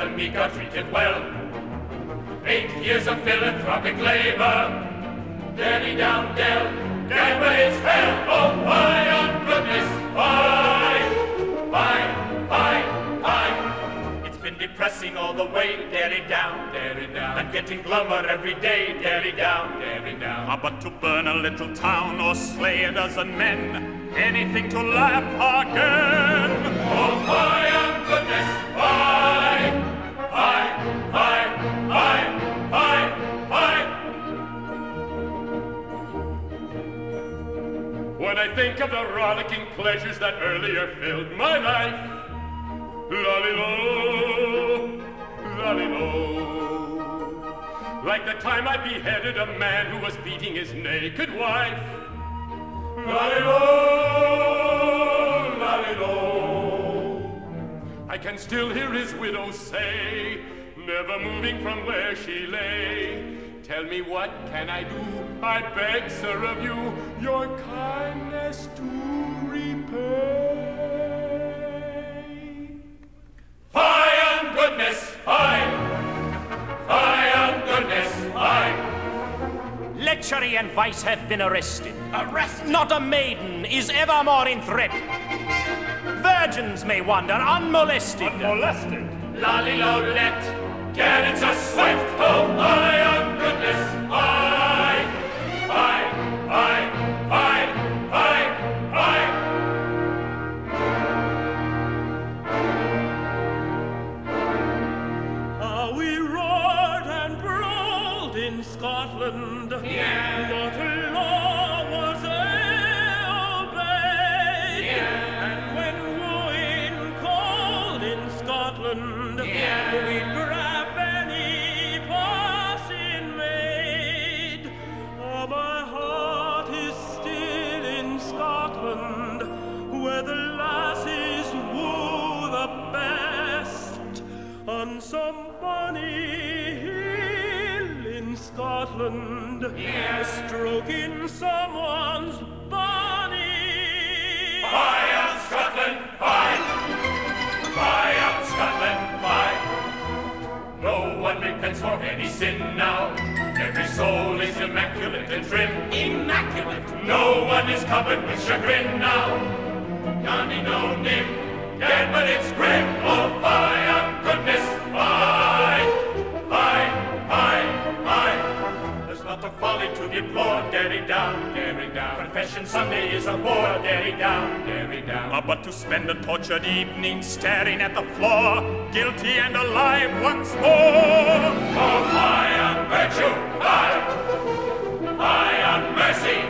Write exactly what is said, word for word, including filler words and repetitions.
the meek are treated well. Eight years of philanthropic labor, Derry down Dell, damn but it's hell. Oh, fie on goodness, fie, fie, fie, fie. It's been depressing all the way, Derry down, Derry down. I'm getting glummer every day, Derry down, Derry down. Ah, but to burn a little town or slay a dozen men, anything to laugh again. Oh, fie on goodness, fie, fie, fie, fie, fie, fie. When I think of the rollicking pleasures that earlier filled my life, lolly-lo, lolly-lo, like the time I beheaded a man who was beating his naked wife, lolly-lo, lolly-lo. I can still hear his widow say, never moving from where she lay, tell me what can I do, I beg, sir, of you, your kindness to repay. Fie on goodness, fie, fie on goodness, fie. Lechery and vice have been arrested. Arrested? Not a maiden is ever more in threat. Virgins may wander unmolested. Unmolested? Lolly-lo, let cannons are swift. Oh, fie on goodness, fie, fie, fie, fie, fie, fie. How we roared and brawled in Scotland. Yeah. Not a law was obeyed. Yeah. And when wooing called in Scotland, Yeah. we'd grab any passing maid. Oh, my heart is still in Scotland, where the lassies woo the best on some bonny hill in Scotland, Yeah. stroking someone's bonny. Fie on Scotland, fie, fie on Scotland, fie. No one repents for any sin now. Every soul is immaculate and trim. Immaculate. No one is covered with chagrin now. Johnny no nim, dead but it's grim. Oh, fie on goodness, fie, fie, fie, fie. There's not a folly to deplore, Derry down, Derry down. Confession Sunday is a bore, Derry down, Derry down. Ah, but to spend a tortured evening staring at the floor, guilty and alive once more. Oh, fie on virtue, fie, fie on mercy,